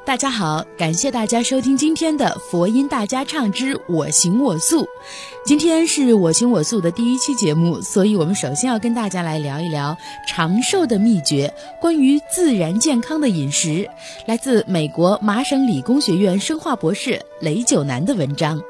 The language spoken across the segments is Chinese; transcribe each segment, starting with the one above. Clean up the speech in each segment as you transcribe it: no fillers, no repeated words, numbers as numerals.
大家好，感谢大家收听今天的佛音大家唱之我行我素。今天是我行我素的第一期节目，所以我们首先要跟大家来聊一聊长寿的秘诀，关于自然健康的饮食，来自美国麻省理工学院生化博士雷九南的文章。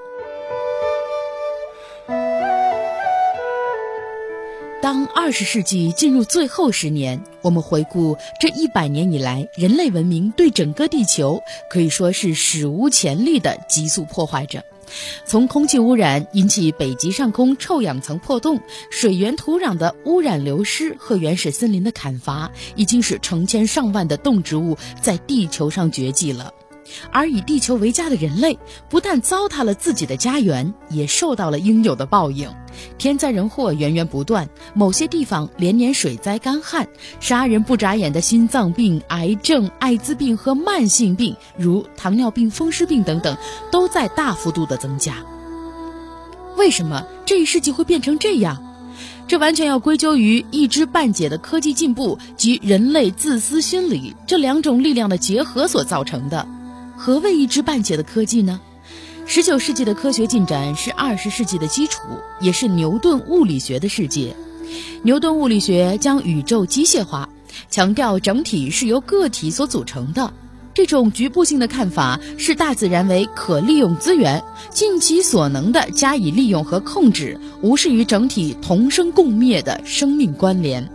当20世纪进入最后10年，我们回顾这100年以来，人类文明对整个地球可以说是史无前例的急速破坏着。从空气污染引起北极上空臭氧层破洞，水源土壤的污染流失和原始森林的砍伐，已经使成千上万的动植物在地球上绝迹了。而以地球为家的人类，不但糟蹋了自己的家园，也受到了应有的报应。天灾人祸源源不断，某些地方连年水灾干旱，杀人不眨眼的心脏病、癌症、艾滋病和慢性病，如糖尿病、风湿病等等，都在大幅度的增加。为什么这一世纪会变成这样？这完全要归咎于一知半解的科技进步及人类自私心理这两种力量的结合所造成的。何谓一知半解的科技呢？19世纪的科学进展是20世纪的基础，也是牛顿物理学的世界。牛顿物理学将宇宙机械化，强调整体是由个体所组成的。这种局部性的看法视大自然为可利用资源，尽其所能地加以利用和控制，无视于整体同生共灭的生命关联。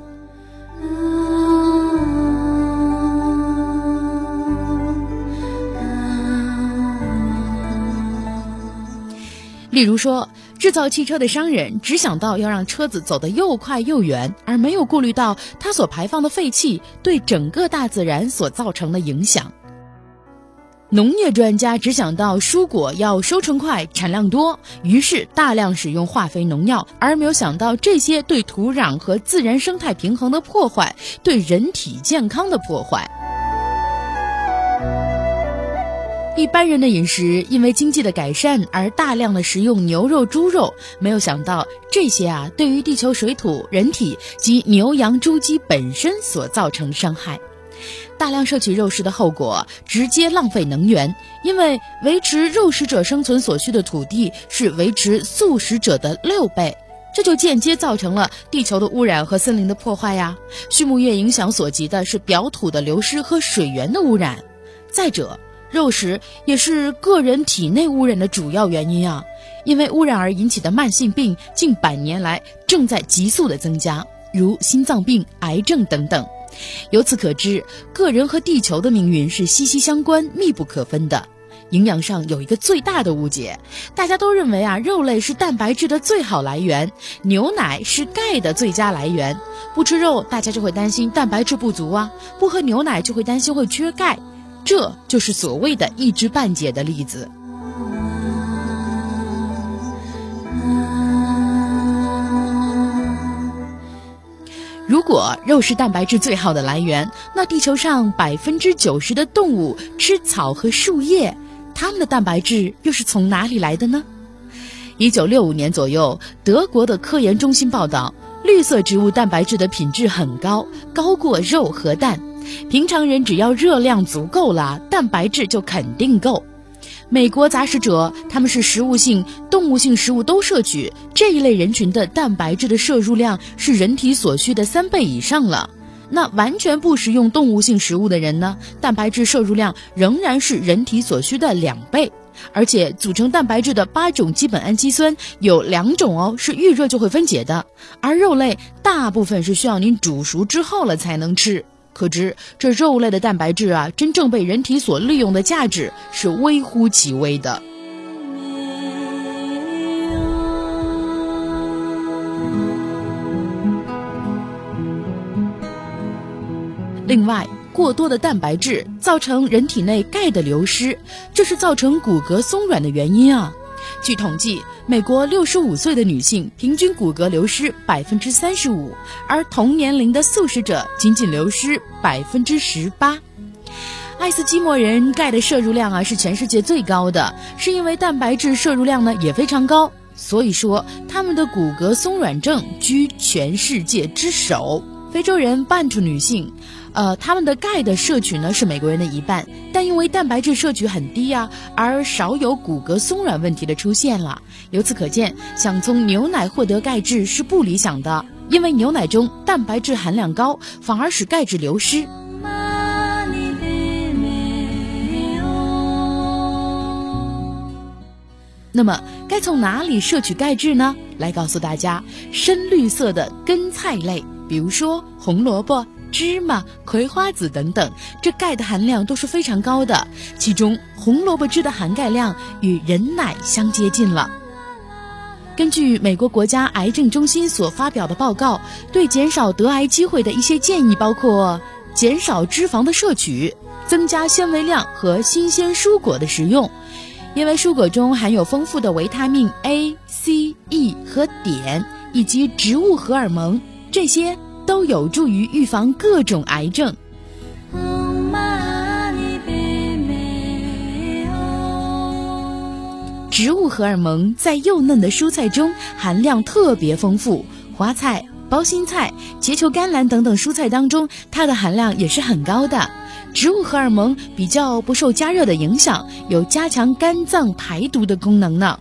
例如说，制造汽车的商人只想到要让车子走得又快又远，而没有顾虑到它所排放的废气对整个大自然所造成的影响。农业专家只想到蔬果要收成快、产量多，于是大量使用化肥农药，而没有想到这些对土壤和自然生态平衡的破坏，对人体健康的破坏。一般人的饮食因为经济的改善而大量的食用牛肉、猪肉，没有想到这些对于地球水土、人体及牛羊猪鸡本身所造成的伤害。大量摄取肉食的后果，直接浪费能源，因为维持肉食者生存所需的土地是维持素食者的6倍，这就间接造成了地球的污染和森林的破坏呀。畜牧业影响所及的是表土的流失和水源的污染。再者，肉食也是个人体内污染的主要原因啊，因为污染而引起的慢性病近100年来正在急速的增加，如心脏病、癌症等等。由此可知，个人和地球的命运是息息相关、密不可分的。营养上有一个最大的误解，大家都认为肉类是蛋白质的最好来源，牛奶是钙的最佳来源。不吃肉，大家就会担心蛋白质不足啊；不喝牛奶就会担心会缺钙。这就是所谓的一知半解的例子。如果肉是蛋白质最好的来源，那地球上90%的动物吃草和树叶，它们的蛋白质又是从哪里来的呢？1965年左右，德国的科研中心报道，绿色植物蛋白质的品质很高，高过肉和蛋。平常人只要热量足够了，蛋白质就肯定够。美国杂食者，他们是食物性、动物性食物都摄取，这一类人群的蛋白质的摄入量是人体所需的3倍以上了。那完全不食用动物性食物的人呢，蛋白质摄入量仍然是人体所需的2倍。而且组成蛋白质的8种基本氨基酸有2种是遇热就会分解的，而肉类大部分是需要您煮熟之后了才能吃。可知这肉类的蛋白质真正被人体所利用的价值是微乎其微的。另外，过多的蛋白质造成人体内钙的流失，这是造成骨骼松软的原因啊。据统计，美国65岁的女性平均骨骼流失35%，而同年龄的素食者仅仅流失18%。爱斯基摩人钙的摄入量是全世界最高的，是因为蛋白质摄入量呢也非常高，所以说他们的骨骼松软症居全世界之首。 非洲人半数女性，他们的钙的摄取呢是美国人的一半，但因为蛋白质摄取很低而少有骨骼松软问题的出现了。由此可见，想从牛奶获得钙质是不理想的，因为牛奶中蛋白质含量高，反而使钙质流失。那么该从哪里摄取钙质呢？来告诉大家，深绿色的根菜类，比如说红萝卜、芝麻、葵花籽等等，这钙的含量都是非常高的，其中红萝卜汁的含钙量与人奶相接近了。根据美国国家癌症中心所发表的报告，对减少得癌机会的一些建议包括减少脂肪的摄取，增加纤维量和新鲜蔬果的食用，因为蔬果中含有丰富的维他命 A、C、E 和碘，以及植物荷尔蒙，这些都有助于预防各种癌症。植物荷尔蒙在幼嫩的蔬菜中含量特别丰富，花菜、包心菜、结球甘蓝等等蔬菜当中，它的含量也是很高的。植物荷尔蒙比较不受加热的影响，有加强肝脏排毒的功能呢。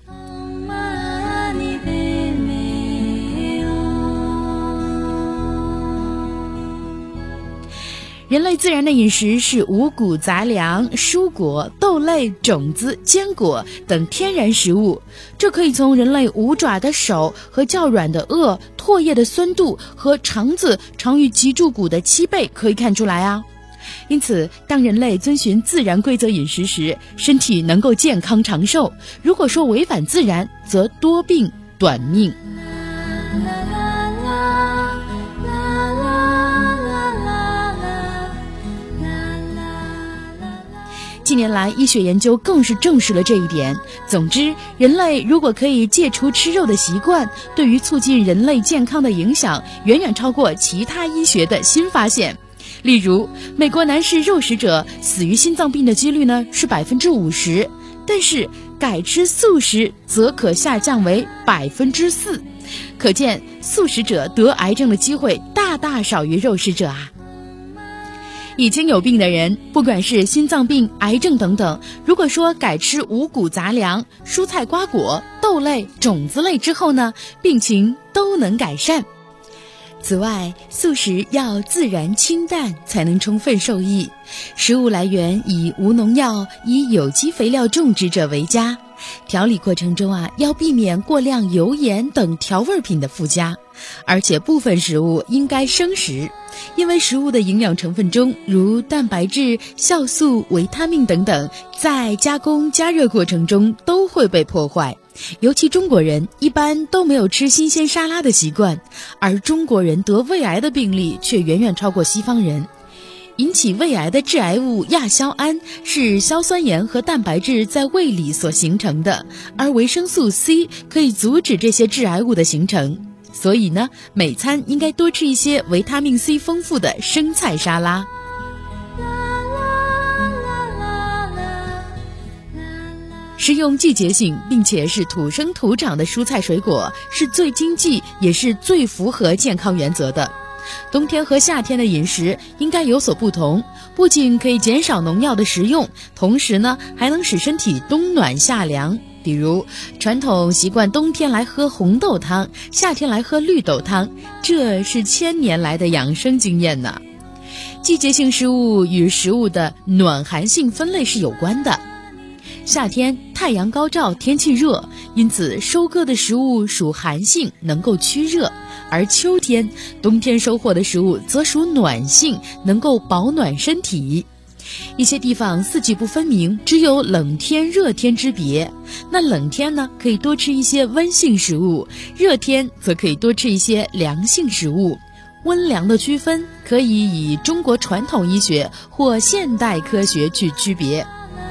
人类自然的饮食是五谷杂粮、蔬果、豆类、种子、坚果等天然食物，这可以从人类五爪的手和较软的颚、唾液的酸度和肠子长于脊柱骨的7倍可以看出来啊。因此，当人类遵循自然规则饮食时，身体能够健康长寿；如果说违反自然，则多病短命。近年来，医学研究更是证实了这一点。总之，人类如果可以戒除吃肉的习惯，对于促进人类健康的影响远远超过其他医学的新发现。例如，美国男士肉食者死于心脏病的几率呢是50%，但是改吃素食则可下降为4%，可见素食者得癌症的机会大大少于肉食者啊。已经有病的人，不管是心脏病、癌症等等，如果说改吃五谷杂粮、蔬菜瓜果、豆类、种子类之后呢，病情都能改善。此外，素食要自然清淡才能充分受益，食物来源以无农药、以有机肥料种植者为佳。调理过程中要避免过量油盐等调味品的附加，而且部分食物应该生食，因为食物的营养成分中，如蛋白质、酵素、维他命等等，在加工加热过程中都会被破坏。尤其中国人一般都没有吃新鲜沙拉的习惯，而中国人得胃癌的病例却远远超过西方人。引起胃癌的致癌物亚硝胺是硝酸盐和蛋白质在胃里所形成的，而维生素 C 可以阻止这些致癌物的形成。所以呢，每餐应该多吃一些维他命 C 丰富的生菜沙拉。食用季节性并且是土生土长的蔬菜水果是最经济也是最符合健康原则的。冬天和夏天的饮食应该有所不同，不仅可以减少农药的食用，同时呢还能使身体冬暖夏凉。比如传统习惯冬天来喝红豆汤，夏天来喝绿豆汤，这是1000年来的养生经验呢。季节性食物与食物的暖寒性分类是有关的。夏天太阳高照，天气热，因此收割的食物属寒性，能够驱热；而秋天、冬天收获的食物则属暖性，能够保暖身体。一些地方四季不分明，只有冷天热天之别。那冷天呢，可以多吃一些温性食物；热天则可以多吃一些凉性食物。温凉的区分可以以中国传统医学或现代科学去区别。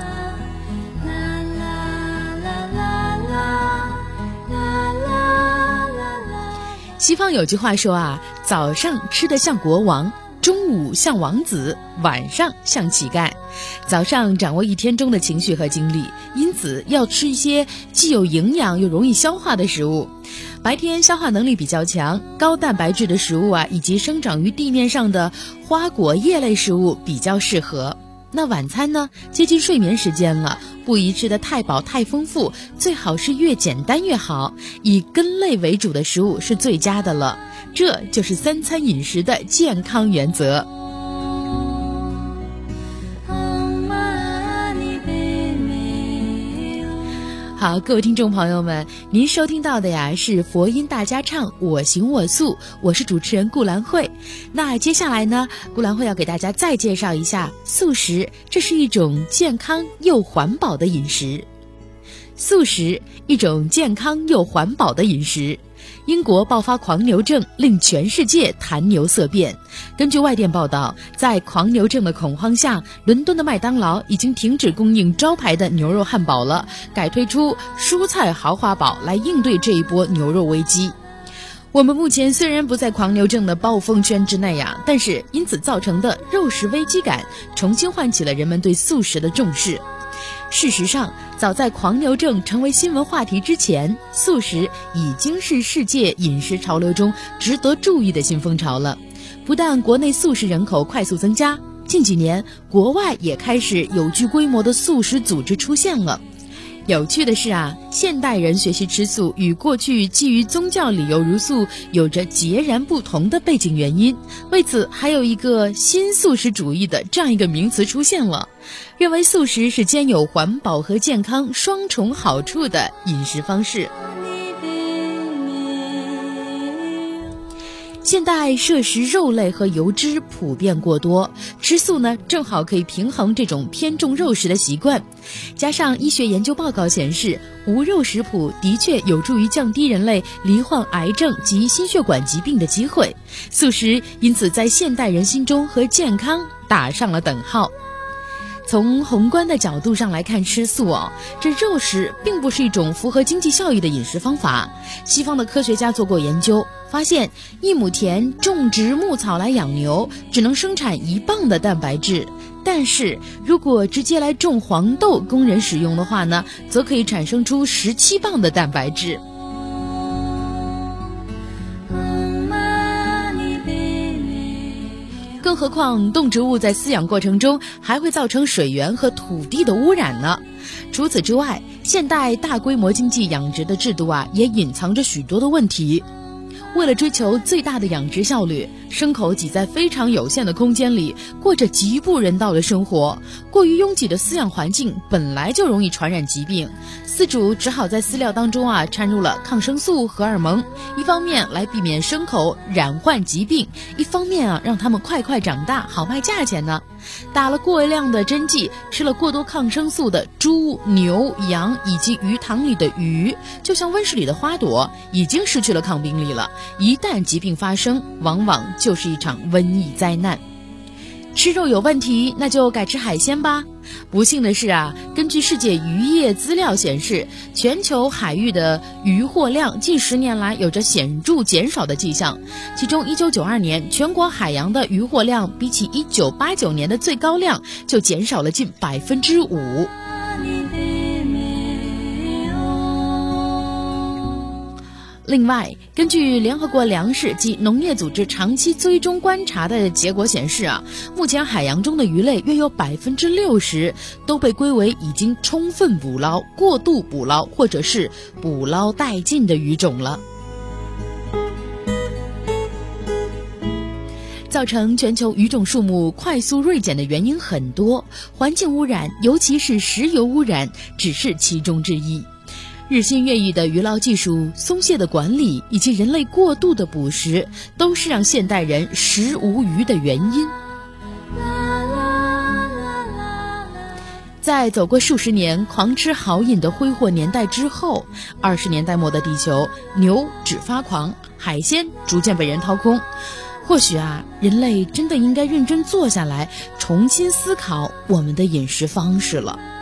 西方有句话说早上吃得像国王，中午像王子，晚上像乞丐。早上掌握一天中的情绪和精力，因此要吃一些既有营养又容易消化的食物。 白天消化能力比较强，高蛋白质的食物以及生长于地面上的花果叶类食物比较适合。那晚餐呢，接近睡眠时间了，不宜吃得太饱太丰富，最好是越简单越好，以根类为主的食物是最佳的了。这就是3餐饮食的健康原则。好，各位听众朋友们，您收听到的是佛音大家唱，我行我素，我是主持人顾兰慧。那接下来呢，顾兰慧要给大家再介绍一下素食，这是一种健康又环保的饮食。素食，一种健康又环保的饮食。英国爆发狂牛症，令全世界谈牛色变。根据外电报道，在狂牛症的恐慌下，伦敦的麦当劳已经停止供应招牌的牛肉汉堡了，改推出蔬菜豪华堡来应对这一波牛肉危机。我们目前虽然不在狂牛症的暴风圈之内但是因此造成的肉食危机感，重新唤起了人们对素食的重视。事实上，早在狂牛症成为新闻话题之前，素食已经是世界饮食潮流中值得注意的新风潮了。不但国内素食人口快速增加，近几年国外也开始有具规模的素食组织出现了。有趣的是现代人学习吃素与过去基于宗教理由茹素有着截然不同的背景原因。为此，还有一个新素食主义的这样一个名词出现了，认为素食是兼有环保和健康双重好处的饮食方式。现代摄食肉类和油脂普遍过多，吃素呢正好可以平衡这种偏重肉食的习惯。加上医学研究报告显示，无肉食谱的确有助于降低人类罹患癌症及心血管疾病的机会。素食因此在现代人心中和健康打上了等号。从宏观的角度上来看，吃素这肉食并不是一种符合经济效益的饮食方法。西方的科学家做过研究，发现1亩田种植牧草来养牛，只能生产1磅的蛋白质，但是如果直接来种黄豆供人使用的话呢，则可以产生出17磅的蛋白质。更何况动植物在饲养过程中还会造成水源和土地的污染呢。除此之外，现代大规模经济养殖的制度也隐藏着许多的问题。为了追求最大的养殖效率，牲口挤在非常有限的空间里，过着极不人道的生活。过于拥挤的饲养环境本来就容易传染疾病，饲主只好在饲料当中掺入了抗生素、荷尔蒙，一方面来避免牲口染患疾病，一方面让它们快快长大，好卖价钱呢。打了过量的针剂，吃了过多抗生素的猪、牛、羊以及鱼塘里的鱼，就像温室里的花朵，已经失去了抗病力了。一旦疾病发生，往往就是一场瘟疫灾难。吃肉有问题，那就改吃海鲜吧。不幸的是根据世界渔业资料显示，全球海域的渔获量近10年来有着显著减少的迹象。其中1992年全国海洋的渔获量比起1989年的最高量就减少了近5%。另外，根据联合国粮食及农业组织长期追踪观察的结果显示目前海洋中的鱼类约有60%都被归为已经充分捕捞、过度捕捞或者是捕捞殆尽的鱼种了。造成全球鱼种数目快速锐减的原因很多，环境污染，尤其是石油污染，只是其中之一。日新月异的渔捞技术、松懈的管理以及人类过度的捕食，都是让现代人食无鱼的原因。在走过数十年狂吃豪饮的挥霍年代之后，20年代末的地球，牛只发狂，海鲜逐渐被人掏空。或许人类真的应该认真坐下来，重新思考我们的饮食方式了。